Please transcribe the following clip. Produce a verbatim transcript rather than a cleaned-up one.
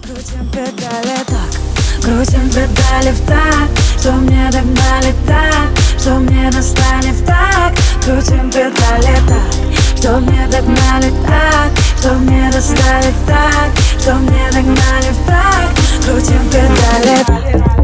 Крутим педали так, крутим педали в такт, что мне догнали так, что мне достали в такт. Крутим педали так, что мне догнали так, что мне достали так, что мне догнали в такт. Крутим педали так.